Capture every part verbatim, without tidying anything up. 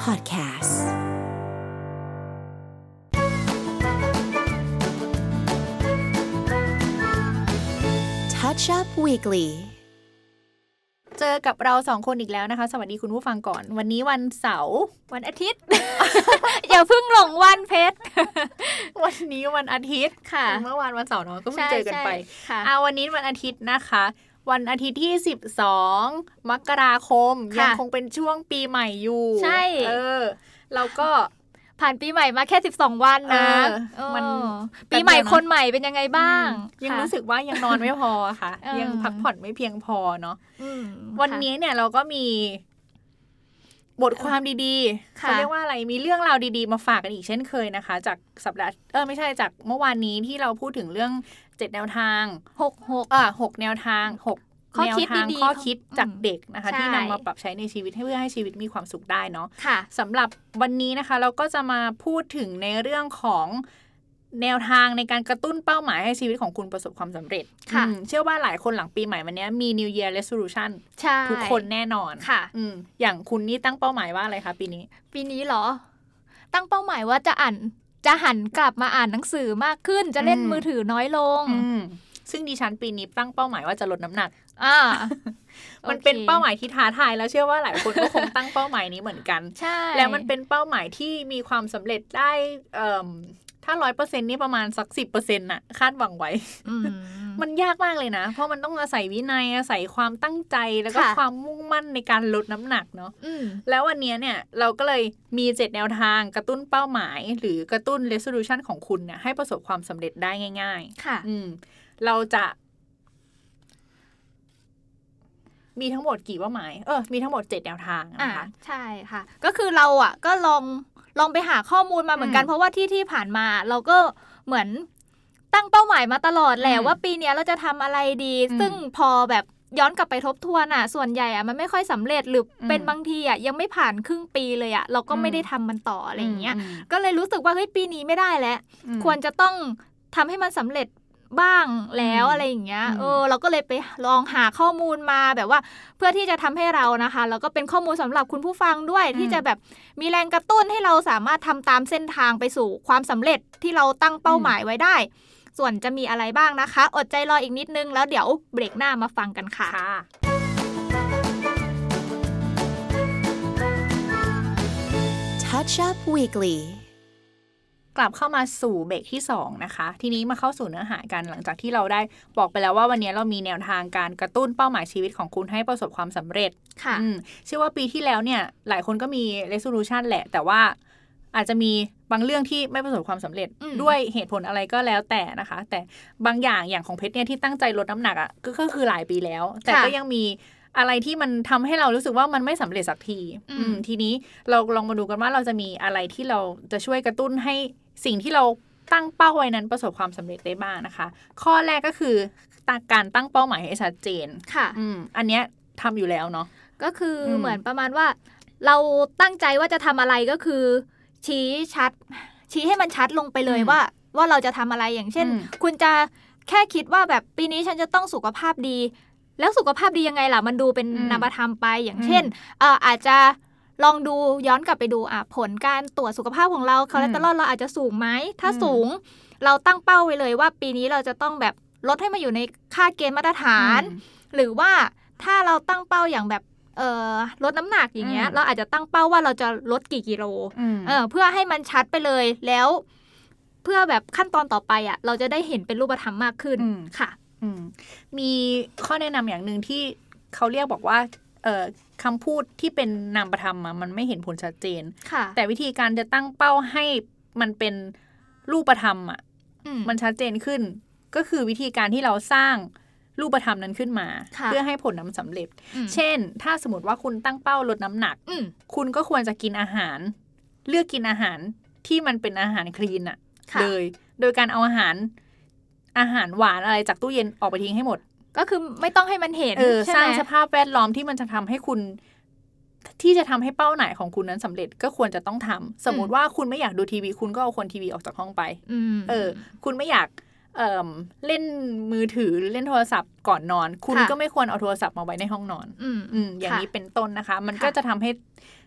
Podcast Touch Up Weekly เจอกับเราสองคนอีกแล้วนะคะสวัสดีคุณผู้ฟังก่อนวันนี้วันเสาร์วันอาทิตย์ อย่าเพิ่งหลงวันเพชรวันนี้วันอาทิตย์ค่ะเมื่อวานวันเสาร์เนาะก็เพิ่งเจอกันไปอ่าวันนี้วันอาทิตย์นะคะวันอาทิตย์ที่สิบสองมกราคมยังคงเป็นช่วงปีใหม่อยู่ใช่เออเราก็ผ่านปีใหม่มาแค่สิบสองวันนะมันปีใหม่คนใหม่เป็นยังไงบ้างยังรู้สึกว่ายังนอนไม่พอค่ะยังพักผ่อนไม่เพียงพอเนาะวันนี้เนี่ยเราก็มีบทความดีๆเขาเรียกว่าอะไรมีเรื่องราวดีๆมาฝากกันอีกเช่นเคยนะคะจากสัปดาห์เออไม่ใช่จากเมื่อวานนี้ที่เราพูดถึงเรื่องเจ็ดแนวทางหก หกอ่ะหกแนวทางหกแนวทางข้อคิดจากเด็กนะคะที่นำมาปรับใช้ในชีวิตให้เพื่อให้ชีวิตมีความสุขได้เนาะสำหรับวันนี้นะคะเราก็จะมาพูดถึงในเรื่องของแนวทางในการกระตุ้นเป้าหมายให้ชีวิตของคุณประสบความสำเร็จเชื่อว่าหลายคนหลังปีใหม่วันนี้มี New Year Resolution ทุกคนแน่นอนค่ะอย่างคุณนี่ตั้งเป้าหมายว่าอะไรคะปีนี้ปีนี้เหรอตั้งเป้าหมายว่าจะอ่านจะหันกลับมาอ่านหนังสือมากขึ้นจะเล่นมือถือน้อยลงซึ่งดิฉันปีนี้ตั้งเป้าหมายว่าจะลดน้ำหนักอ่ามันเป็นเป้าหมายที่ท้าทายแล้วเชื่อว่าหลายคนก็คงตั้งเป้าหมายนี้เหมือนกันใช่แล้วมันเป็นเป้าหมายที่มีความสำเร็จได้เอ่อถ้า ร้อยเปอร์เซ็นต์ นี่ประมาณสัก สิบเปอร์เซ็นต์ น่ะคาดหวังไว้มันยากมากเลยนะเพราะมันต้องอาศัยวินัยอาศัยความตั้งใจแล้วก็ความมุ่งมั่นในการลดน้ำหนักเนาะแล้ววันนี้เนี่ยเราก็เลยมีเจ็ดแนวทางกระตุ้นเป้าหมายหรือกระตุ้น resolution ของคุณเนี่ยให้ประสบความสำเร็จได้ง่ายๆค่ะอืมเราจะมีทั้งหมดกี่เป้าหมายเออมีทั้งหมดเจ็ดแนวทางนะคะใช่ค่ะก็คือเราอ่ะก็ลองลองไปหาข้อมูลมาเหมือนกันเพราะว่าที่ที่ผ่านมาเราก็เหมือนตั้งเป้าหมายมาตลอดแหละว่าปีนี้เราจะทำอะไรดีซึ่งพอแบบย้อนกลับไปทบทวนอ่ะส่วนใหญ่อ่ะมันไม่ค่อยสำเร็จหรือเป็นบางทีอ่ะยังไม่ผ่านครึ่งปีเลยอ่ะเราก็ไม่ได้ทำมันต่ออะไรอย่างเงี้ยก็เลยรู้สึกว่าเฮ้ยปีนี้ไม่ได้แล้วควรจะต้องทำให้มันสำเร็จบ้างแล้วอะไรอย่างเงี้ยเออเราก็เลยไปลองหาข้อมูลมาแบบว่าเพื่อที่จะทำให้เรานะคะแล้วก็เป็นข้อมูลสำหรับคุณผู้ฟังด้วยที่จะแบบมีแรงกระตุ้นให้เราสามารถทำตามเส้นทางไปสู่ความสำเร็จที่เราตั้งเป้าหมายไว้ได้ส่วนจะมีอะไรบ้างนะคะอดใจรออีกนิดนึงแล้วเดี๋ยวเบรกหน้ามาฟังกันค่ะ Touch Up Weekly กลับเข้ามาสู่เบรกที่สองนะคะทีนี้มาเข้าสู่เนื้อหากันหลังจากที่เราได้บอกไปแล้วว่าวันนี้เรามีแนวทางการกระตุ้นเป้าหมายชีวิตของคุณให้ประสบความสำเร็จค่ะเชื่อว่าปีที่แล้วเนี่ยหลายคนก็มี resolution แหละแต่ว่าอาจจะมีบางเรื่องที่ไม่ประสบความสำเร็จด้วยเหตุผลอะไรก็แล้วแต่นะคะแต่บางอย่างอย่างของเพชรเนี่ยที่ตั้งใจลดน้ำหนักอ่ะก็คือหลายปีแล้วแต่ก็ยังมีอะไรที่มันทำให้เรารู้สึกว่ามันไม่สำเร็จสักทีทีนี้เราลองมาดูกันว่าเราจะมีอะไรที่เราจะช่วยกระตุ้นให้สิ่งที่เราตั้งเป้าไว้นั้นประสบความสำเร็จได้บ้างนะคะข้อแรกก็คือการตั้งเป้าหมายให้ชัดเจนค่ะอืมอันเนี้ยทำอยู่แล้วเนาะก็คือเหมือนประมาณว่าเราตั้งใจว่าจะทำอะไรก็คือชี้ชัดชี้ให้มันชัดลงไปเลยว่าว่าเราจะทำอะไรอย่างเช่นคุณจะแค่คิดว่าแบบปีนี้ฉันจะต้องสุขภาพดีแล้วสุขภาพดียังไงล่ะมันดูเป็นนามธรรมไปอย่างเช่นเอ่ออาจจะลองดูย้อนกลับไปดูอ่ะผลการตรวจสุขภาพของเราคอเลสเตอรอลเราอาจจะสูงไหมถ้าสูงเราตั้งเป้าไว้เลยว่าปีนี้เราจะต้องแบบลดให้มาอยู่ในค่าเกณฑ์มาตรฐานหรือว่าถ้าเราตั้งเป้าอย่างแบบเอ่อลดน้ำหนักอย่างเงี้ยเราอาจจะตั้งเป้าว่าเราจะลดกี่กิโลเออเพื่อให้มันชัดไปเลยแล้วเพื่อแบบขั้นตอนต่อไปอ่ะเราจะได้เห็นเป็นรูปธรรมมากขึ้นค่ะมีข้อแนะนำอย่างนึงที่เขาเรียกบอกว่าเอ่อคำพูดที่เป็นนามธรรมอะมันไม่เห็นผลชัดเจนแต่วิธีการจะตั้งเป้าให้มันเป็นรูปธรรมอะมันชัดเจนขึ้นก็คือวิธีการที่เราสร้างรูปธรรมนั้นขึ้นมาเพื่อให้ผลนั้นสำเร็จเช่นถ้าสมมติว่าคุณตั้งเป้าลดน้ำหนักคุณก็ควรจะกินอาหารเลือกกินอาหารที่มันเป็นอาหารคลีนอะเลยโดยการเอาอาหารอาหารหวานอะไรจากตู้เย็นออกไปทิ้งให้หมดก็คือไม่ต้องให้มันเห็นสร้างสภาพแวดล้อมที่มันจะทำให้คุณที่จะทำให้เป้าหมายของคุณนั้นสำเร็จก็ควรจะต้องทำสมมติว่าคุณไม่อยากดูทีวีคุณก็เอาคนทีวีออกจากห้องไปเออคุณไม่อยากเอ่อเล่นมือถือเล่นโทรศัพท์ก่อนนอนคุณก็ไม่ควรเอาโทรศัพท์มาไว้ในห้องนอนอืมอย่างนี้เป็นต้นนะคะมันก็จะทำให้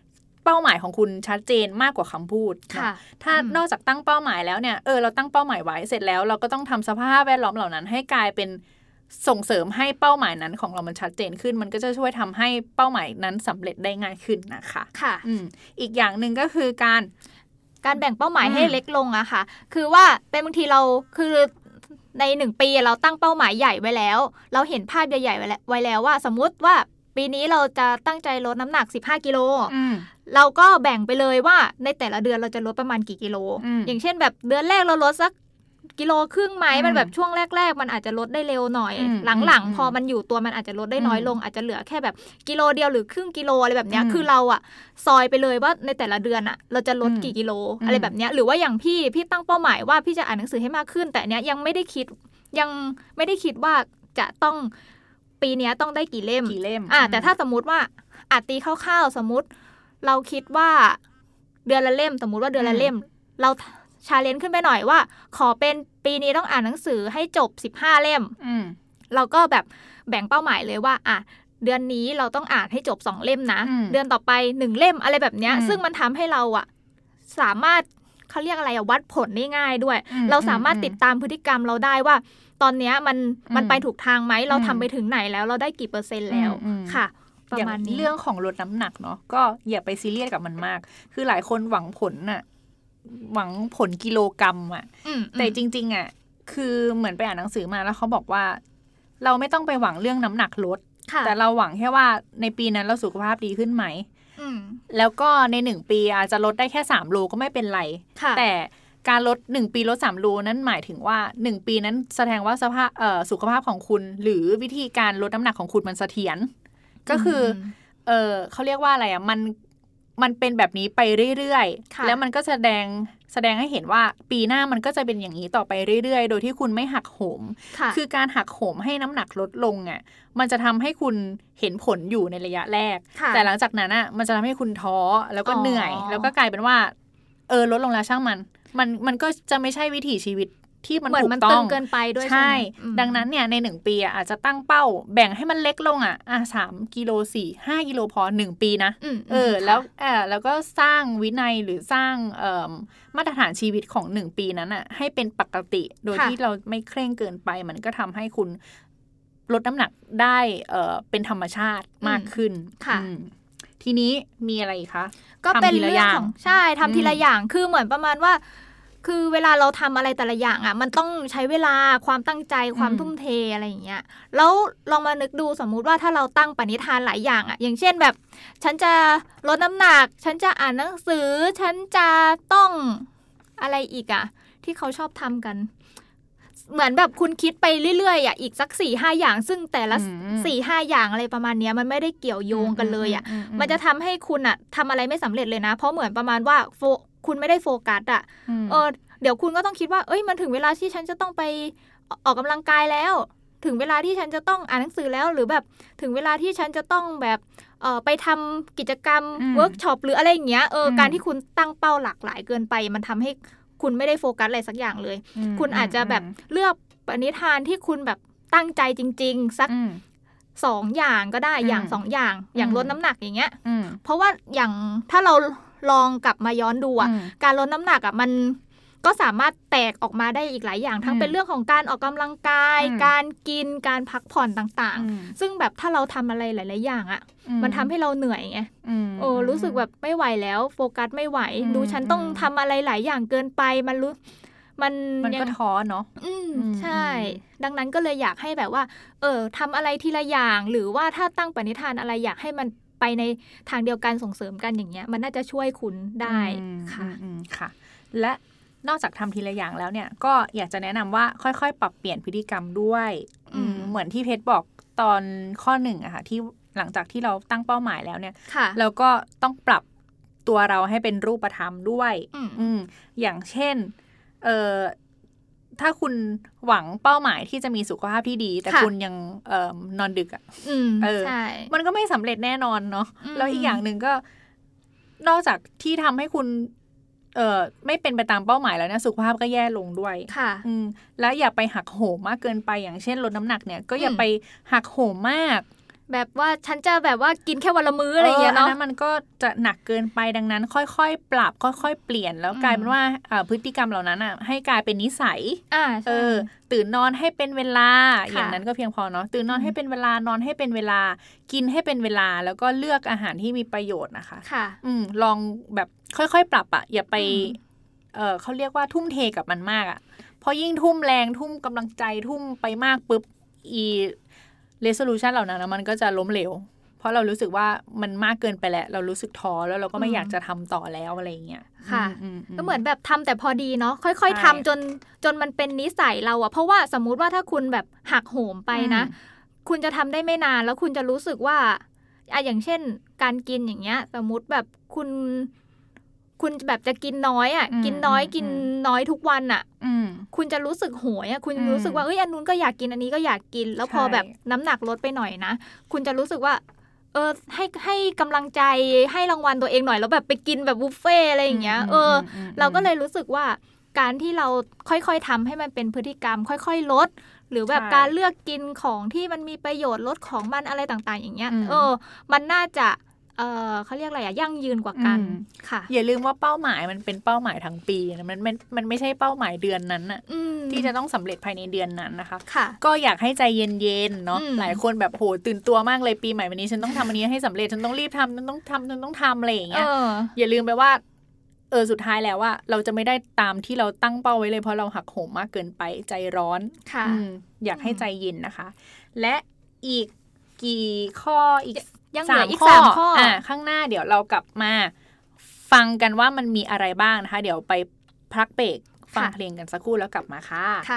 เป้าหมายของคุณชัดเจนมากกว่าคำพูดถ้านอกจากตั้งเป้าหมายแล้วเนี่ยเออเราตั้งเป้าหมายไว้เสร็จแล้วเราก็ต้องทำสภาพแวดล้อมเหล่านั้นให้กลายเป็นส่งเสริมให้เป้าหมายนั้นของเรามันชัดเจนขึ้นมันก็จะช่วยทำให้เป้าหมายนั้นสำเร็จได้ง่ายขึ้นนะคะค่ะอืมอีกอย่างหนึ่งก็คือการการแบ่งเป้าหมายให้เล็กลงอะค่ะคือว่าเป็นบางทีเราคือในหนึ่งปีเราตั้งเป้าหมายใหญ่ไว้แล้วเราเห็นภาพใหญ่ๆไว้แล้วไว้แล้วว่าสมมุติว่าปีนี้เราจะตั้งใจลดน้ำหนักสิบห้ากิโลเราก็แบ่งไปเลยว่าในแต่ละเดือนเราจะลดประมาณกี่กิโล อ, อย่างเช่นแบบเดือนแรกเราลดสักกิโลครึ่งไหมมันแบบช่วงแรกๆมันอาจจะลดได้เร็วหน่อยหลังๆพอมันอยู่ตัวมันอาจจะลดได้น้อยลงอาจจะเหลือแค่แบบกิโลเดียวหรือครึ่งกิโลอะไรแบบเนี้ยคือเราอะซอยไปเลยว่าในแต่ละเดือนอะเราจะลดกี่กิโลอะไรแบบเนี้ยหรือว่าอย่างพี่พี่ตั้งเป้าหมายว่าพี่จะอ่านหนังสือให้มากขึ้นแต่เนี้ยยังไม่ได้คิดยังไม่ได้คิดว่าจะต้องปีนี้ต้องได้กี่เล่มกี่เล่มอ่าแต่ถ้าสมมุติว่าอาจตีคร่าวๆสมมุติเราคิดว่าเดือนละเล่มสมมุติว่าเดือนละเล่มเราชาเลนจ์ขึ้นไปหน่อยว่าขอเป็นปีนี้ต้องอ่านหนังสือให้จบสิบห้าเล่มเราก็แบบแบ่งเป้าหมายเลยว่าอ่ะเดือนนี้เราต้องอ่านให้จบสองเล่มนะเดือนต่อไปหนึ่งเล่มอะไรแบบเนี้ยซึ่งมันทำให้เราอ่ะสามารถเขาเรียกอะไรอะวัดผลได้ง่ายด้วยเราสามารถติดตามพฤติกรรมเราได้ว่าตอนนี้มันมันไปถูกทางไหมเราทำไปถึงไหนแล้วเราได้กี่เปอร์เซ็นต์แล้วค่ะประมาณนี้เรื่องของลดน้ำหนักเนาะก็อย่าไปซีเรียสกับมันมากคือหลายคนหวังผลน่ะหวังผลกิโลกรัมอ่ะแต่จริงๆอ่ะคือเหมือนไปอ่านหนังสือมาแล้วเขาบอกว่าเราไม่ต้องไปหวังเรื่องน้ำหนักลดแต่เราหวังแค่ว่าในปีนั้นเราสุขภาพดีขึ้นไหมแล้วก็ในหนึ่งปีอาจจะลดได้แค่สามโลก็ไม่เป็นไรแต่การลดหนึ่งปีลดสามโลนั้นหมายถึงว่าหนึ่งปีนั้นแสดงว่าสภาพเอ่อสุขภาพของคุณหรือวิธีการลดน้ำหนักของคุณมันเสถียรก็คือเออเขาเรียกว่าอะไรอ่ะมันมันเป็นแบบนี้ไปเรื่อยๆแล้วมันก็แสดงแสดงให้เห็นว่าปีหน้ามันก็จะเป็นอย่างนี้ต่อไปเรื่อยๆโดยที่คุณไม่หักโหมคือการหักโหมให้น้ำหนักลดลงอ่ะมันจะทำให้คุณเห็นผลอยู่ในระยะแรกแต่หลังจากนั้นอ่ะมันจะทำให้คุณท้อแล้วก็เหนื่อยแล้วก็กลายเป็นว่าเออลดลงแล้วช่างมันมันมันก็จะไม่ใช่วิถีชีวิตที่มันถูกต้องเกินไปด้วยใช่ดังนั้นเนี่ยในหนึ่งปีอาจจะตั้งเป้าแบ่งให้มันเล็กลงอ่ะอ่ะสามกิโลสี่ห้ากิโลพอหนึ่งปีนะเออแล้วเออแล้วก็สร้างวินัยหรือสร้างเอ่อมาตรฐานชีวิตของหนึ่งปีนั้นอ่ะให้เป็นปกติโดยที่เราไม่เคร่งเกินไปมันก็ทำให้คุณลดน้ำหนักได้เออเป็นธรรมชาติมากขึ้นค่ะทีนี้มีอะไรอีกคะก็เป็นเรื่องของใช่ทำทีละอย่างคือเหมือนประมาณว่าคือเวลาเราทำอะไรแต่ละอย่างอ่ะมันต้องใช้เวลาความตั้งใจความทุ่มเทอะไรอย่างเงี้ยแล้วลองมานึกดูสมมุติว่าถ้าเราตั้งปณิธานหลายอย่างอ่ะอย่างเช่นแบบฉันจะลดน้ำหนักฉันจะอ่านหนังสือฉันจะต้องอะไรอีกอ่ะที่เขาชอบทำกันเหมือนแบบคุณคิดไปเรื่อยๆอ่ะอีกสัก สี่ห้า อย่างซึ่งแต่ละ สี่ห้า อย่างอะไรประมาณเนี้ยมันไม่ได้เกี่ยวโยงกันเลยอ่ะมันจะทำให้คุณอ่ะทำอะไรไม่สำเร็จเลยนะเพราะเหมือนประมาณว่าคุณไม่ได้โฟกัสอ่ะเออเดี๋ยวคุณก็ต้องคิดว่าเอ้ยมันถึงเวลาที่ฉันจะต้องไปออกกำลังกายแล้วถึงเวลาที่ฉันจะต้องอ่านหนังสือแล้วหรือแบบถึงเวลาที่ฉันจะต้องแบบเออไปทำกิจกรรมเวิร์กช็อปหรืออะไรอย่างเงี้ยเออการที่คุณตั้งเป้าหลากหลายเกินไปมันทำให้คุณไม่ได้โฟกัสอะไรสักอย่างเลยคุณอาจจะแบบเลือกปณิธานที่คุณแบบตั้งใจจริงๆสักสองอย่างก็ได้อย่างสองอย่างอย่างลดน้ำหนักอย่างเงี้ยเพราะว่าอย่างถ้าเราลองกลับมาย้อนดูอ่ะการลดน้ำหนักอ่ะมันก็สามารถแตกออกมาได้อีกหลายอย่างทั้งเป็นเรื่องของการออกกำลังกายการกินการพักผ่อนต่างๆซึ่งแบบถ้าเราทำอะไรหลายๆอย่างอ่ะมันทำให้เราเหนื่อยไงโอ้รู้สึกแบบไม่ไหวแล้วโฟกัสไม่ไหวดูฉันต้องทำอะไรหลายอย่างเกินไปมันรู้มันมันก็ท้อเนาะอืมใช่ดังนั้นก็เลยอยากให้แบบว่าเออทำอะไรทีละอย่างหรือว่าถ้าตั้งปณิธานอะไรอยากให้มันไปในทางเดียวกันส่งเสริมกันอย่างเงี้ยมันน่าจะช่วยคุณได้ค่ะค่ะและนอกจากทำทีละอย่างแล้วเนี่ยก็อยากจะแนะนำว่าค่อยๆปรับเปลี่ยนพฤติกรรมด้วยเหมือนที่เพชรบอกตอนข้อหนึ่งอะค่ะที่หลังจากที่เราตั้งเป้าหมายแล้วเนี่ยเราก็ต้องปรับตัวเราให้เป็นรูปธรรมด้วยอืมอย่างเช่นเอ่อถ้าคุณหวังเป้าหมายที่จะมีสุขภาพที่ดีแต่คุณยังเอ่อนอนดึกอ่ะเออมันก็ไม่สำเร็จแน่นอนเนาะแล้วอีกอย่างหนึ่งก็นอกจากที่ทำให้คุณเอ่อไม่เป็นไปตามเป้าหมายแล้วเนี่ยสุขภาพก็แย่ลงด้วยค่ะอืมแล้วอย่าไปหักโหมมากเกินไปอย่างเช่นลดน้ำหนักเนี่ยก็อย่าไปหักโหมมากแบบว่าฉันจะแบบว่ากินแค่วันละมื้ออะไรอย่างเงี้ยเนาะอันนั้นมันก็จะหนักเกินไปดังนั้นค่อยๆปรับค่อยๆเปลี่ยนแล้วกลายเป็นว่าพฤติกรรมเหล่านั้นอ่ะให้กลายเป็นนิสัยเออตื่นนอนให้เป็นเวลาอย่างนั้นก็เพียงพอเนาะตื่นนอนให้เป็นเวลานอนให้เป็นเวลากินให้เป็นเวลาแล้วก็เลือกอาหารที่มีประโยชน์นะคะค่ะอืมลองแบบค่อยๆปรับอ่ะอย่าไปเออเขาเรียกว่าทุ่มเทกับมันมากอ่ะพอยิ่งทุ่มแรงทุ่มกำลังใจทุ่มไปมากปุ๊บอีresolution เหล่านั้นมันก็จะล้มเหลวเพราะเรารู้สึกว่ามันมากเกินไปแล้วเรารู้สึกท้อแล้วเราก็ไม่อยากจะทำต่อแล้วอะไรอย่างเงี้ยค่ะก็เหมือนแบบทำแต่พอดีเนาะค่อยๆทำจนจนมันเป็นนิสัยเราอะเพราะว่าสมมุติว่าถ้าคุณแบบหักโหมไปนะคุณจะทำได้ไม่นานแล้วคุณจะรู้สึกว่าอะอย่างเช่นการกินอย่างเงี้ยสมมุติแบบคุณคุณแบบจะกินน้อยอ่ะกินน้อยกินน้อยทุกวันอ่ะคุณจะรู้สึกโหยอ่ะคุณรู้สึกว่าเอ้ยอันนู้นก็อยากกินอันนี้ก็อยากกินแล้วพอแบบน้ำหนักลดไปหน่อยนะคุณจะรู้สึกว่าเออให้ให้กำลังใจให้รางวัลตัวเองหน่อยแล้วแบบไปกินแบบบุฟเฟ่อะไรอย่างเงี้ยเออเราก็เลยรู้สึกว่าการที่เราค่อยๆทำให้มันเป็นพฤติกรรมค่อยๆลดหรือแบบการเลือกกินของที่มันมีประโยชน์ลดของมันอะไรต่างๆอย่างเงี้ยเออมันน่าจะเออเขาเรียกอะไรอะยั่งยืนกว่ากันค่ะอย่าลืมว่าเป้าหมายมันเป็นเป้าหมายทั้งปีนะมันมันมันไม่ใช่เป้าหมายเดือนนั้นน่ะที่จะต้องสำเร็จภายในเดือนนั้นนะคะก็อยากให้ใจเย็นๆเนาะหลายคนแบบโหตื่นตัวมากเลยปีใหม่วันนี้ฉันต้องทำอันนี้ให้สำเร็จฉันต้องรีบทำฉันต้องทำฉันต้องทำอะไรอย่างเงี้ยอย่าลืมไปว่าเออสุดท้ายแล้วว่าเราจะไม่ได้ตามที่เราตั้งเป้าไว้เลยเพราะเราหักโหมมากเกินไปใจร้อนอยากให้ใจเย็นนะคะและอีกกี่ข้ออีกยังเหลืออีกสามข้ออ่ะข้างหน้าเดี๋ยวเรากลับมาฟังกันว่ามันมีอะไรบ้างนะคะเดี๋ยวไปพักเบรกฟังเพลงกันสักครู่แล้วกลับมาค่ะค่ะ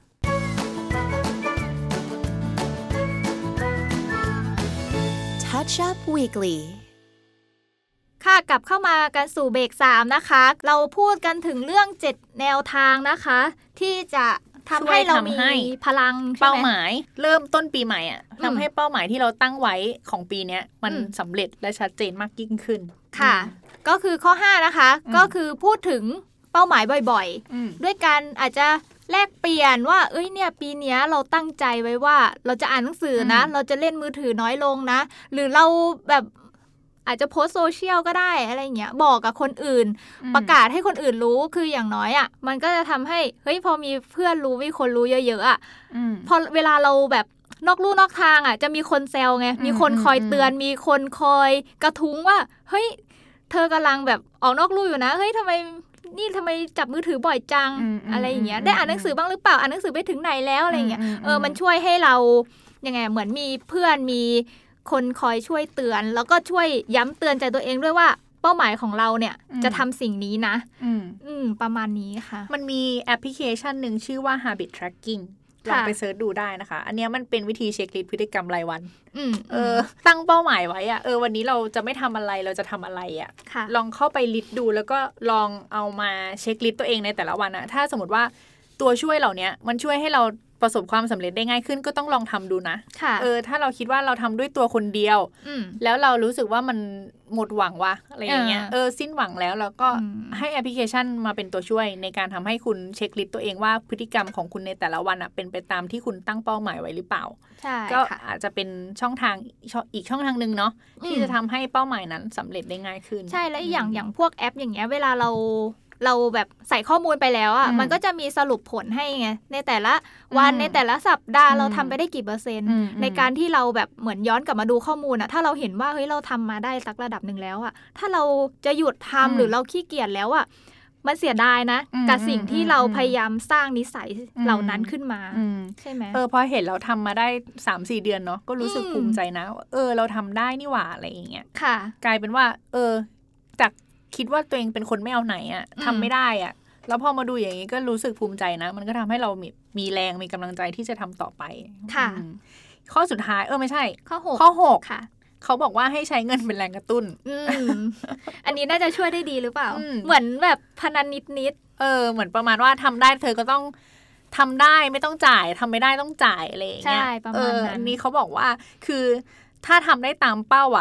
Touch Up Weekly ค่ะกลับเข้ามากันสู่เบรกสามนะคะเราพูดกันถึงเรื่องเจ็ดแนวทางนะคะที่จะทำให้เรามีพลังเป้าหมายเริ่มต้นปีใหม่อ่ะทำให้เป้าหมายที่เราตั้งไว้ของปีนี้มันสำเร็จและชัดเจนมากยิ่งขึ้นค่ะก็คือข้อห้านะคะก็คือพูดถึงเป้าหมายบ่อยๆด้วยการอาจจะแลกเปลี่ยนว่าเอ้ยเนี่ยปีนี้เราตั้งใจไว้ว่าเราจะอ่านหนังสือนะเราจะเล่นมือถือน้อยลงนะหรือเราแบบอาจจะโพสโซเชียลก็ได้อะไรเงี้ยบอกกับคนอื่นประกาศให้คนอื่นรู้คืออย่างน้อยอ่ะมันก็จะทำให้เฮ้ยพอมีเพื่อนรู้มีคนรู้เยอะๆอ่ะพอเวลาเราแบบนอกลู่นอกทางอ่ะจะมีคนแซวไงมีคนคอยเตือนมีคนคอยกระทุ้งว่าเฮ้ยเธอกำลังแบบออกนอกลู่อยู่นะเฮ้ยทำไมนี่ทำไมจับมือถือบ่อยจังอะไรอย่างเงี้ยได้อ่านหนังสือบ้างหรือเปล่าอ่านหนังสือไปถึงไหนแล้วอะไรเงี้ยเออมันช่วยให้เรายังไงเหมือนมีเพื่อนมีคนคอยช่วยเตือนแล้วก็ช่วยย้ำเตือนใจตัวเองด้วยว่าเป้าหมายของเราเนี่ยจะทำสิ่งนี้นะอืมอืมประมาณนี้ค่ะมันมีแอปพลิเคชันหนึ่งชื่อว่า Habit Tracking ลองไปเสิร์ชดูได้นะคะอันนี้มันเป็นวิธีเช็คลิสต์พฤติกรรมรายวันเออตั้งเป้าหมายไว้อะเออวันนี้เราจะไม่ทำอะไรเราจะทำอะไรอะลองเข้าไปลิสต์ดูแล้วก็ลองเอามาเช็คลิสต์ตัวเองในแต่ละวันอะถ้าสมมติว่าตัวช่วยเหล่านี้มันช่วยให้เราประสบความสำเร็จได้ง่ายขึ้นก็ต้องลองทำดูนะเออถ้าเราคิดว่าเราทำด้วยตัวคนเดียวแล้วเรารู้สึกว่ามันหมดหวังวะอะไรอย่างเงี้ยเออสิ้นหวังแล้วเราก็ให้แอปพลิเคชันมาเป็นตัวช่วยในการทำให้คุณเช็คลิสต์ตัวเองว่าพฤติกรรมของคุณในแต่ละวันอ่ะเป็นไปตามที่คุณตั้งเป้าหมายไว้หรือเปล่าก็อาจจะเป็นช่องทางอีกช่องทางนึงเนาะที่จะทำให้เป้าหมายนั้นสำเร็จได้ง่ายขึ้นใช่แล้วอย่างอย่างพวกแอปอย่างเงี้ยเวลาเราเราแบบใส่ข้อมูลไปแล้วอ่ะมันก็จะมีสรุปผลให้ไงในแต่ละวันในแต่ละสัปดาห์เราทำไปได้กี่เปอร์เซ็นต์ในการที่เราแบบเหมือนย้อนกลับมาดูข้อมูลอ่ะถ้าเราเห็นว่าเฮ้ยเราทำมาได้สักระดับหนึ่งแล้วอ่ะถ้าเราจะหยุดทำหรือเราขี้เกียจแล้วอ่ะมันเสียดายนะกับสิ่งที่เราพยายามสร้างนิสัยเหล่านั้นขึ้นมาใช่ไหมเออพอเห็นเราทำมาได้ สามสี่ เดือนเนาะก็รู้สึกภูมิใจนะเออเราทำได้นี่หว่าอะไรอย่างเงี้ยกลายเป็นว่าเออจากคิดว่าตัวเองเป็นคนไม่เอาไหนอะทำไม่ได้อะแล้วพอมาดูอย่างนี้ก็รู้สึกภูมิใจนะมันก็ทำให้เรามีมีแรงมีกำลังใจที่จะทำต่อไปค่ะข้อสุดท้ายเออไม่ใช่ข้อหกข้อหกค่ะเขาบอกว่าให้ใช้เงินเป็นแรงกระตุ้นอันนี้น่าจะช่วยได้ดีหรือเปล่าเหมือนแบบพนันนิดๆเออเหมือนประมาณว่าทำได้เธอก็ต้องทำได้ไม่ต้องจ่ายทำไม่ได้ต้องจ่ายอะไรอย่างเงี้ยใช่ประมาณนั้นอันนี้เขาบอกว่าคือถ้าทำได้ตามเป้าอ่ะ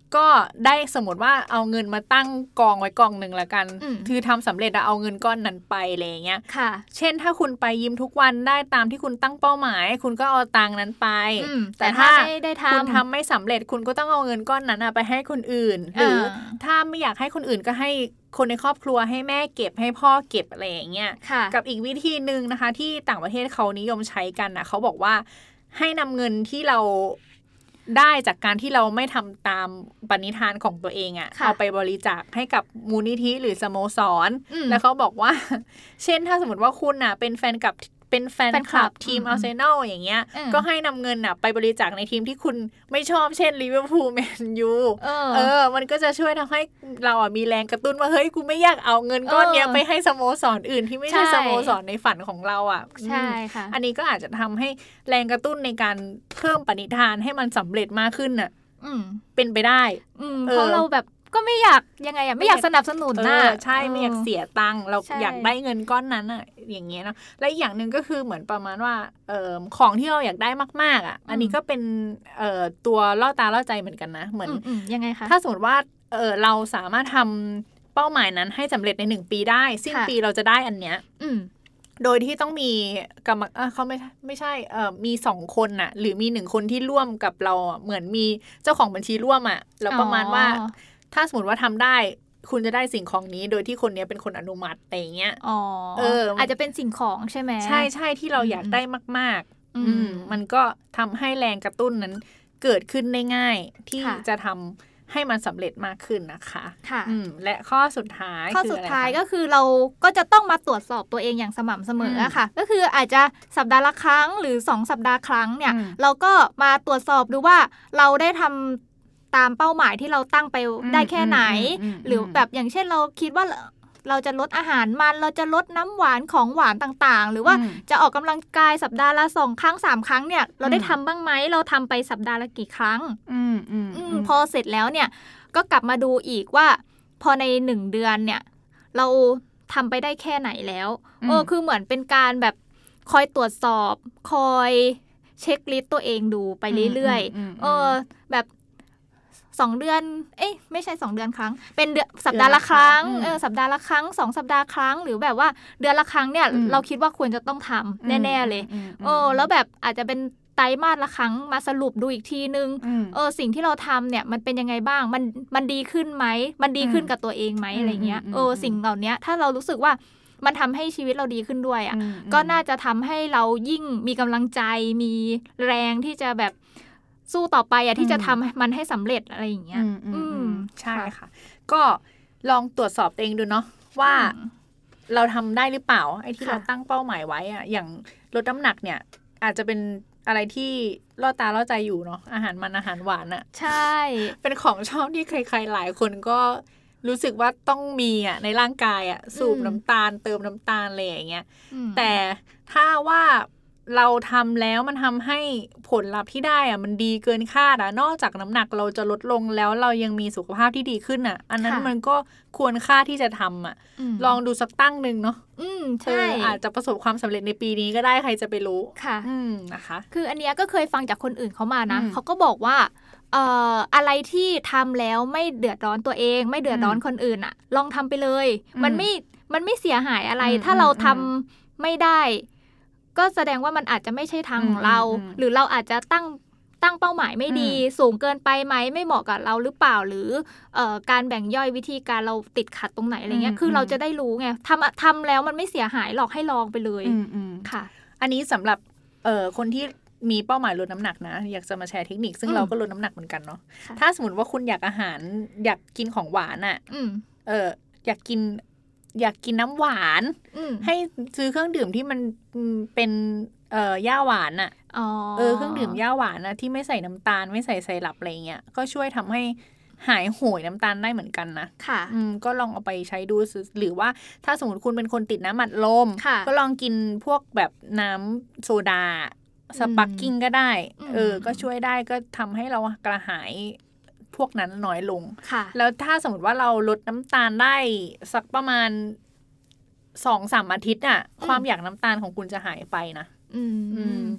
ก็ได้สมมติว่าเอาเงินมาตั้งกองไว้กองหนึ่งละกันคือทำสำเร็จเอาเงินก้อนนั้นไปอะไรอย่างเงี้ยเช่นถ้าคุณไปยิมทุกวันได้ตามที่คุณตั้งเป้าหมายคุณก็เอาตังค์นั้นไปแต่ถ้าคุณทำไม่สำเร็จคุณก็ต้องเอาเงินก้อนนั้นไปให้คนอื่นหรือถ้าไม่อยากให้คนอื่นก็ให้คนในครอบครัวให้แม่เก็บให้พ่อเก็บอะไรอย่างเงี้ยกับอีกวิธีนึงนะคะที่ต่างประเทศเขานิยมใช้กันนะเขาบอกว่าให้นำเงินที่เราได้จากการที่เราไม่ทำตามปณิธานของตัวเองอะ่ะเอาไปบริจาคให้กับมูลนิธิหรือสโมสรแล้วเขาบอกว่าเช่นถ้าสมมติว่าคุณอ่ะเป็นแฟนกับเป็นแฟนคลับทีมอาร์เซนอลอย่างเงี้ยก็ให้นำเงินอ่ะไปบริจาคในทีมที่คุณไม่ชอบเช่นลิเวอร์พูลแมนยูเออมันก็จะช่วยทำให้เราอ่ะมีแรงกระตุ้นว่าเฮ้ยกูไม่อยากเอาเงินก้อนเนี้ยไปให้สโมสรอื่นที่ไม่ใช่สโมสรในฝันของเราอ่ะใช่ค่ะอันนี้ก็อาจจะทำให้แรงกระตุ้นในการเพิ่มปณิธานให้มันสำเร็จมากขึ้นอ่ะเป็นไปได้เพราะเราแบบก็ไม่อยากยังไงอ่ะไม่อยากสนับสนุนนะใช่ไม่อยากเสียตังค์เราอยากได้เงินก้อนนั้นอ่ะอย่างเงี้ยเนาะและอีกอย่างนึงก็คือเหมือนประมาณว่าเอ่อของที่เราอยากได้มากๆอ่ะอันนี้ก็เป็นเอ่อตัวล่อตาล่อใจเหมือนกันนะเหมือนยังไงคะถ้าสมมติว่าเออเราสามารถทำเป้าหมายนั้นให้สำเร็จในหนึ่งปีได้สิ้นปีเราจะได้อันเนี้ยโดยที่ต้องมีกรรมเออเขาไม่ไม่ใช่เออมีสองคนน่ะหรือมีหนึ่งคนที่ร่วมกับเราเหมือนมีเจ้าของบัญชีร่วมอ่ะแล้วประมาณว่าถ้าสมมติว่าทำได้คุณจะได้สิ่งของนี้โดยที่คนนี้เป็นคนอนุมัติอะไรอย่างเงี้ยอ๋อเอออาจจะเป็นสิ่งของใช่ไหมใช่ใช่ที่เราอยากได้มากๆอืมมันก็ทำให้แรงกระตุ้นนั้นเกิดขึ้นได้ง่ายที่จะทำให้มันสำเร็จมากขึ้นนะคะค่ะและข้อสุดท้ายข้อสุดท้ายก็คือเราก็จะต้องมาตรวจสอบตัวเองอย่างสม่ำเสมอค่ะก็คืออาจจะสัปดาห์ละครั้งหรือสองสัปดาห์ครั้งเนี่ยเราก็มาตรวจสอบดูว่าเราได้ทำตามเป้าหมายที่เราตั้งไปได้แค่ไหนหรือแบบอย่างเช่นเราคิดว่าเราจะลดอาหารมันเราจะลดน้ำหวานของหวานต่างๆหรือว่าจะออกกำลังกายสัปดาห์ละสองครั้งสามครั้งเนี่ยเราได้ทำบ้างไหมเราทำไปสัปดาห์ละกี่ครั้งพอเสร็จแล้วเนี่ยก็กลับมาดูอีกว่าพอในหนึ่งเดือนเนี่ยเราทำไปได้แค่ไหนแล้วเออคือเหมือนเป็นการแบบคอยตรวจสอบคอยเช็คลิสต์ตัวเองดูไปเรื่อยๆเออแบบสองเดือนเอ้ยไม่ใช่สองเดือนครั้งเป็นเดือนสัปดาห์ละครั้งเออสัปดาห์ละครั้งสองสัปดาห์ครั้งหรือแบบว่าเดือนละครั้งเนี่ยเราคิดว่าควรจะต้องทำแน่ๆเลยเออแล้วแบบอาจจะเป็นไตรมาสละครั้งมาสรุปดูอีกทีนึงเออสิ่งที่เราทำเนี่ยมันเป็นยังไงบ้างมันมันดีขึ้นไหมมันดีขึ้นกับตัวเองไหมอะไรเงี้ยเออสิ่งเหล่านี้ถ้าเรารู้สึกว่ามันทำให้ชีวิตเราดีขึ้นด้วยอ่ะก็น่าจะทำให้เรายิ่งมีกำลังใจมีแรงที่จะแบบสู้ต่อไปอ่ะที่จะทำมันให้สำเร็จอะไรอย่างเงี้ยใช่ค่ะก็ลองตรวจสอบตัวเองดูเนาะว่าเราทำได้หรือเปล่าไอ้ที่เราตั้งเป้าหมายไว้อ่ะอย่างลดน้ำหนักเนี่ยอาจจะเป็นอะไรที่ล่อตาล่อใจอยู่เนาะอาหารมันอาหารหวานอ่ะใช่เป็นของชอบที่ใครๆหลายคนก็รู้สึกว่าต้องมีอ่ะในร่างกายอ่ะสูบน้ำตาลเติมน้ำตาลอะไรอย่างเงี้ยแต่ถ้าว่าเราทำแล้วมันทำให้ผลลัพธ์ที่ได้อะมันดีเกินคาดอะนอกจากน้ำหนักเราจะลดลงแล้วเรายังมีสุขภาพที่ดีขึ้นอะอันนั้นมันก็ควรค่าที่จะทำอะลองดูสักตั้งหนึ่งเนาะอืมใช่อาจจะประสบความสำเร็จในปีนี้ก็ได้ใครจะไปรู้ค่ะอืมนะคะคืออันเนี้ยก็เคยฟังจากคนอื่นเขามานะเขาก็บอกว่าเอ่ออะไรที่ทำแล้วไม่เดือดร้อนตัวเองไม่เดือดร้อนคนอื่นอะลองทำไปเลยมันไม่มันไม่เสียหายอะไรถ้าเราทำไม่ได้ก็แสดงว่ามันอาจจะไม่ใช่ทางของเราหรือเราอาจจะตั้งตั้งเป้าหมายไม่ดีสูงเกินไปไหมไม่เหมาะกับเราหรือเปล่าหรือเอ่อการแบ่งย่อยวิธีการเราติดขัดตรงไหนอะไรเงี้ยคือเราจะได้รู้ไงทำทำแล้วมันไม่เสียหายหรอกให้ลองไปเลยค่ะอันนี้สำหรับเอ่อคนที่มีเป้าหมายลดน้ำหนักนะอยากจะมาแชร์เทคนิคซึ่งเราก็ลดน้ำหนักเหมือนกันเนาะถ้าสมมติว่าคุณอยากอาหารอยากกินของหวานอ่ะเอออยากกินอยากกินน้ำหวานให้ซื้อเครื่องดื่มที่มันเป็นเอ่อย่าหวานอ่ะเออเครื่องดื่มย่าหวานนะที่ไม่ใส่น้ำตาลไม่ใส่ไซรัปอะไรเงี้ยก็ช่วยทำให้หายโหยน้ำตาลได้เหมือนกันนะค่ะอืมก็ลองเอาไปใช้ดูหรือว่าถ้าสมมติคุณเป็นคนติดน้ำอัดลมก็ลองกินพวกแบบน้ำโซดาสปาร์กิ้งก็ได้เออก็ช่วยได้ก็ทำให้เรากระหายพวกนั้นน้อยลงแล้วถ้าสมมติว่าเราลดน้ำตาลได้สักประมาณสองสามอาทิตย์อ่ะความอยากน้ำตาลของคุณจะหายไปนะอืม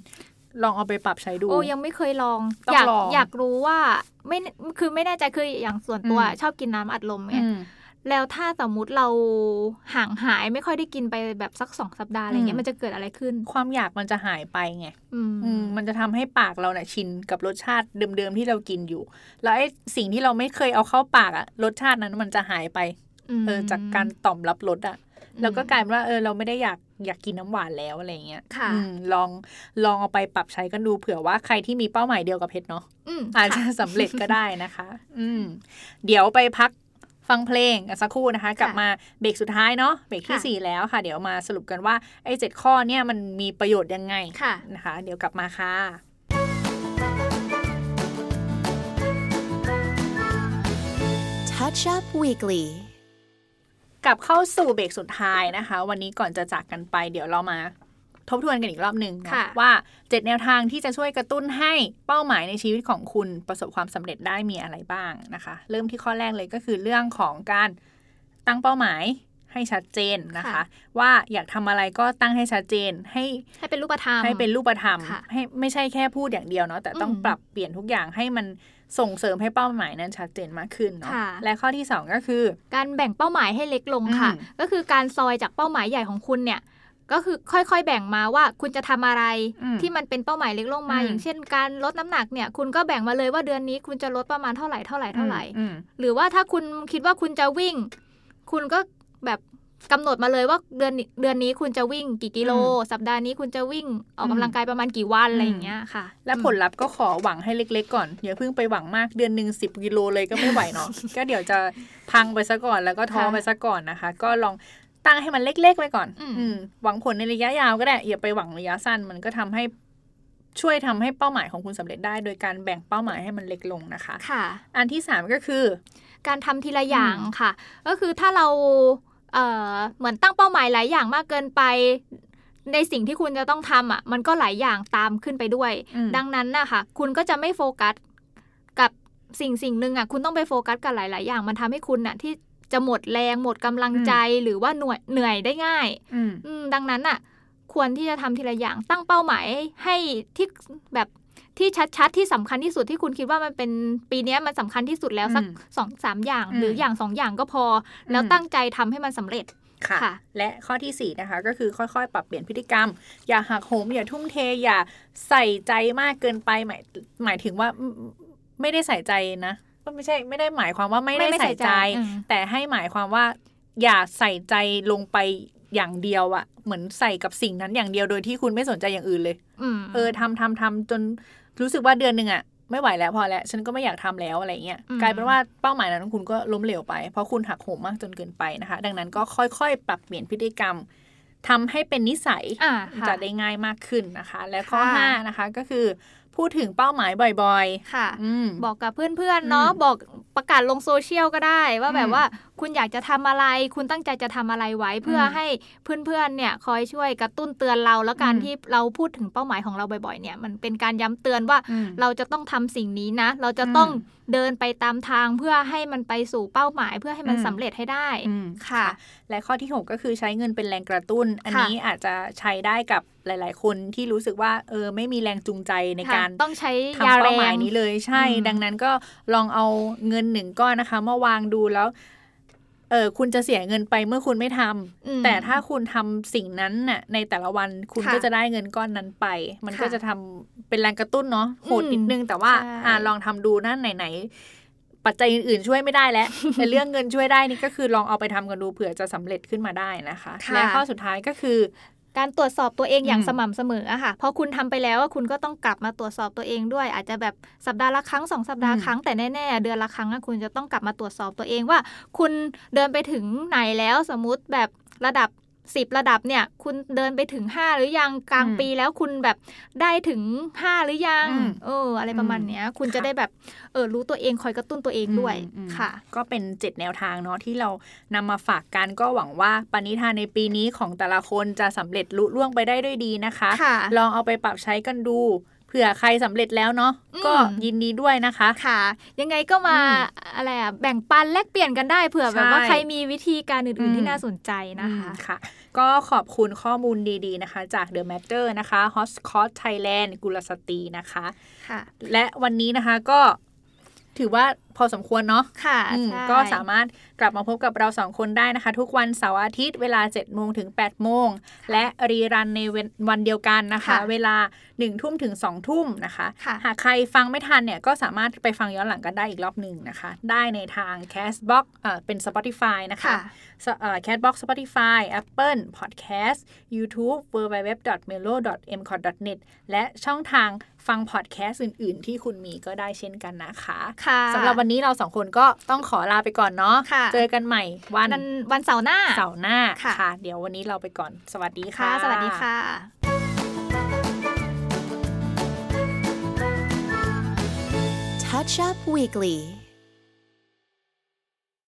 ลองเอาไปปรับใช้ดูโอ้ยังไม่เคยลองอยากอยากรู้ว่าไม่คือไม่แน่ใจคืออย่างส่วนตัวชอบกินน้ำอัดลมไงแล้วถ้าสมมุติเราห่างหายไม่ค่อยได้กินไปแบบสักสองสัปดาห์อะไรเงี้ยมันจะเกิดอะไรขึ้นความอยากมันจะหายไปไงมันจะทำให้ปากเราเนี่ยชินกับรสชาติเดิมๆที่เรากินอยู่แล้วไอ้สิ่งที่เราไม่เคยเอาเข้าปากอะรสชาตินั้นมันจะหายไปเออจากการต่อมรับรสอะแล้วก็กลายเป็นว่าเออเราไม่ได้อยากอยากกินน้ำหวานแล้วอะไรเงี้ยลองลองเอาไปปรับใช้กันดูเผื่อว่าใครที่มีเป้าหมายเดียวกับเพชรเนาะอาจจะสำเร็จก็ได้นะคะอืมเดี๋ยวไปพักฟังเพลงสักครู่นะคะกลับมาเบรกสุดท้ายเนาะเบรกที่สี่แล้วค่ะเดี๋ยวมาสรุปกันว่าไอ้เจ็ดข้อเนี่ยมันมีประโยชน์ยังไงนะคะเดี๋ยวกลับมาค่ะ Touch Up Weekly กลับเข้าสู่เบรกสุดท้ายนะคะวันนี้ก่อนจะจากกันไปเดี๋ยวเรามาทบทวนกันอีกรอบหนึ่งนะว่าเจ็ดแนวทางที่จะช่วยกระตุ้นให้เป้าหมายในชีวิตของคุณประสบความสำเร็จได้มีอะไรบ้างนะคะเริ่มที่ข้อแรกเลยก็คือเรื่องของการตั้งเป้าหมายให้ชัดเจนนะคะว่าอยากทำอะไรก็ตั้งให้ชัดเจนให้ให้เป็นรูปธรรมให้เป็นรูปธรรมให้ไม่ใช่แค่พูดอย่างเดียวเนาะแต่ต้องปรับเปลี่ยนทุกอย่างให้มันส่งเสริมให้เป้าหมายนั้นชัดเจนมากขึ้นเนาะและข้อที่สองก็คือการแบ่งเป้าหมายให้เล็กลงค่ะก็คือการซอยจากเป้าหมายใหญ่ของคุณเนี่ยก็คือค่อยๆแบ่งมาว่าคุณจะทำอะไรที่มันเป็นเป้าหมายเล็กลงมาอย่างเช่นการลดน้ำหนักเนี่ยคุณก็แบ่งมาเลยว่าเดือนนี้คุณจะลดประมาณเท่าไหร่เท่าไหร่เท่าไหร่หรือว่าถ้าคุณคิดว่าคุณจะวิ่งคุณก็แบบกำหนดมาเลยว่าเดือนเดือนนี้คุณจะวิ่งกี่กิโลสัปดาห์นี้คุณจะวิ่งออกกำลังกายประมาณกี่วันอะไรอย่างเงี้ยค่ะและผลลัพธ์ก็ขอหวังให้เล็กๆก่อนอย่าเพิ่งไปหวังมากเดือนนึงสิบกิโลเลยก็ไม่ไหวเนาะ ก็เดี๋ยวจะพังไปซะก่อนแล้วก็ท้อไปซะก่อนนะคะก็ลองตั้งให้มันเล็กๆไว้ก่อนหวังผลในระยะยาวก็ได้อย่าไปหวังระยะสั้นมันก็ทำให้ช่วยทำให้เป้าหมายของคุณสำเร็จได้โดยการแบ่งเป้าหมายให้มันเล็กลงนะคะค่ะอันที่สามก็คือการทำทีละอย่างค่ะก็คือถ้าเราเอ่อเหมือนตั้งเป้าหมายหลายอย่างมากเกินไปในสิ่งที่คุณจะต้องทำอ่ะมันก็หลายอย่างตามขึ้นไปด้วยดังนั้นนะคะคุณก็จะไม่โฟกัสกับสิ่งสิ่งหนึ่งอ่ะคุณต้องไปโฟกัสกับหลายๆอย่างมันทำให้คุณอ่ะที่จะหมดแรงหมดกำลังใจหรือว่าเหนื่อยเหนื่อยได้ง่ายดังนั้นอ่ะควรที่จะทำทีละอย่างตั้งเป้าหมายให้ที่แบบที่ชัดๆที่สำคัญที่สุดที่คุณคิดว่ามันเป็นปีนี้มันสำคัญที่สุดแล้วสักสองสามอย่างหรืออย่างสองอย่างก็พอแล้วตั้งใจทำให้มันสำเร็จค่ะและข้อที่สี่นะคะก็คือค่อยๆปรับเปลี่ยนพฤติกรรมอย่าหักโหมอย่าทุ่มเทอย่าใส่ใจมากเกินไปหมายหมายถึงว่าไม่ได้ใส่ใจนะก็ไม่ใช่ไม่ได้หมายความว่าไม่ได้ใส่ใจแต่ให้หมายความว่าอย่าใส่ใจลงไปอย่างเดียวอะเหมือนใส่กับสิ่งนั้นอย่างเดียวโดยที่คุณไม่สนใจอย่างอื่นเลยเออทำทำทำจนรู้สึกว่าเดือนนึงอะไม่ไหวแล้วพอแล้วฉันก็ไม่อยากทำแล้วอะไรเงี้ยกลายเป็นว่าเป้าหมายนั้นของคุณก็ล้มเหลวไปเพราะคุณหักโหมมากจนเกินไปนะคะดังนั้นก็ค่อยๆปรับเปลี่ยนพฤติกรรมทำให้เป็นนิสัยจะได้ง่ายมากขึ้นนะคะและข้อห้านะคะก็คือพูดถึงเป้าหมายบ่อยๆค่ะบอกกับเพื่อนๆเนาะบอกประกาศลงโซเชียลก็ได้ว่าแบบว่าคุณอยากจะทำอะไรคุณตั้งใจจะทำอะไรไว้เพื่อให้เพื่อนๆเนี่ยคอยช่วยกระตุ้นเตือนเราแล้วการที่เราพูดถึงเป้าหมายของเราบ่อยๆเนี่ยมันเป็นการย้ำเตือนว่าเราจะต้องทำสิ่งนี้นะเราจะต้องเดินไปตามทางเพื่อให้มันไปสู่เป้าหมายเพื่อให้มันสำเร็จให้ได้ค่ะและข้อที่หกก็คือใช้เงินเป็นแรงกระตุ้นอันนี้อาจจะใช้ได้กับหลายๆคนที่รู้สึกว่าเออไม่มีแรงจูงใจในการต้องใช้ทำเป้าหมายนี้เลยใช่ดังนั้นก็ลองเอาเงินหนึ่งก้อนนะคะมาวางดูแล้วเออคุณจะเสียเงินไปเมื่อคุณไม่ทำแต่ถ้าคุณทำสิ่งนั้นน่ะในแต่ละวันคุณก็จะได้เงินก้อนนั้นไปมันก็จะทำเป็นแรงกระตุ้นเนาะโหดนิดนึงแต่ว่าอ่าลองทำดูนั่นไหนๆปัจจัยอื่นๆช่วยไม่ได้แล้วแต่เรื่องเงินช่วยได้นี่ก็คือลองเอาไปทำกันดูเผื่อจะสำเร็จขึ้นมาได้นะคะและข้อสุดท้ายก็คือการตรวจสอบตัวเองอย่างสม่ำเสมออะค่ะพอคุณทำไปแล้วคุณก็ต้องกลับมาตรวจสอบตัวเองด้วยอาจจะแบบสัปดาห์ละครั้งสองสัปดาห์ครั้งแต่แน่ๆเดือนละครั้งคุณจะต้องกลับมาตรวจสอบตัวเองว่าคุณเดินไปถึงไหนแล้วสมมุติแบบระดับสิบระดับเนี่ยคุณเดินไปถึงห้าหรือยังกลางปีแล้วคุณแบบได้ถึงห้าหรือยังเอออะไรประมาณเนี้ยคุณจะได้แบบเออรู้ตัวเองคอยกระตุ้นตัวเองด้วยค่ะก็เป็นเจ็ดแนวทางเนาะที่เรานำมาฝากกันก็หวังว่าปณิธานในปีนี้ของแต่ละคนจะสำเร็จลุล่วงไปได้ด้วยดีนะคะลองเอาไปปรับใช้กันดูเผื่อใครสำเร็จแล้วเนาะก็ยินดีด้วยนะคะค่ะยังไงก็มาอะไรอ่ะแบ่งปันแลกเปลี่ยนกันได้เผื่อแบบว่าใครมีวิธีการอื่นๆที่น่าสนใจนะคะค่ะก็ขอบคุณข้อมูลดีๆนะคะจาก The Matter นะคะ Hotspot Thailand กุลสตรีนะคะค่ะและวันนี้นะคะก็ถือว่าพอสมควรเนาะค่ะก็สามารถกลับมาพบกับเราสองคนได้นะคะทุกวันเสาร์อาทิตย์เวลา เจ็ดโมงถึง แปดโมงและรีรันในวันเดียวกันนะคะเวลา หนึ่งทุ่มถึง สองทุ่มนะคะหากใครฟังไม่ทันเนี่ยก็สามารถไปฟังย้อนหลังกันได้อีกรอบหนึ่งนะคะได้ในทาง Castbox เอ่อเป็น Spotify นะคะเอ่อ Castbox Spotify Apple Podcast YouTubeดับเบิลยู ดับเบิลยู ดับเบิลยู ดอท เมโล ดอท เอ็ม คอท ดอท เน็ต และช่องทางฟังพอดแคสต์อื่นๆที่คุณมีก็ได้เช่นกันนะคะสำหรับวันนี้เราสองคนก็ต้องขอลาไปก่อนเนาะเจอกันใหม่วันวันเสาร์หน้าเสาร์หน้าค่ะเดี๋ยววันนี้เราไปก่อนสวัสดีค่ะสวัสดีค่ะ Touch Up Weekly